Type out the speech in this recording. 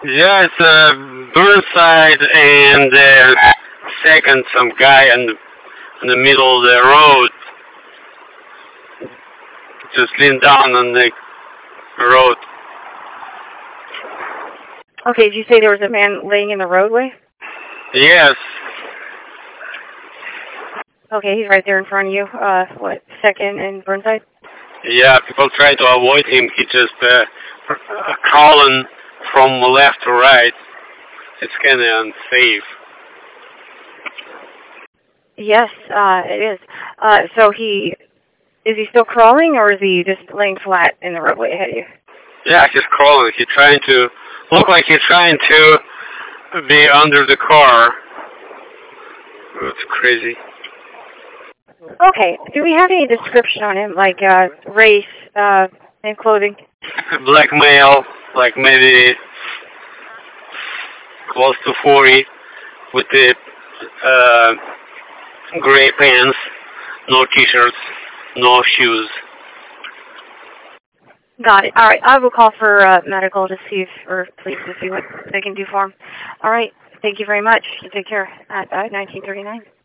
Yeah, it's Burnside and second some guy in the middle of the road just leaned down on the road. Okay, did you say there was a man laying in the roadway? Yes. Okay, he's right there in front of you. Second and Burnside? Yeah, people try to avoid him. He just crawling from left to right. It's kind of unsafe. Yes, it is. So is he still crawling, or is he just laying flat in the roadway ahead of you? Yeah, he's crawling. He's trying to look like he's trying to be under the car. It's crazy. Okay. Do we have any description on him, like race and clothing? Black male, like maybe close to 40, with the gray pants, no t-shirts, no shoes. Got it. All right. I will call for medical to see police to see what they can do for him. All right. Thank you very much. You take care. At 1939.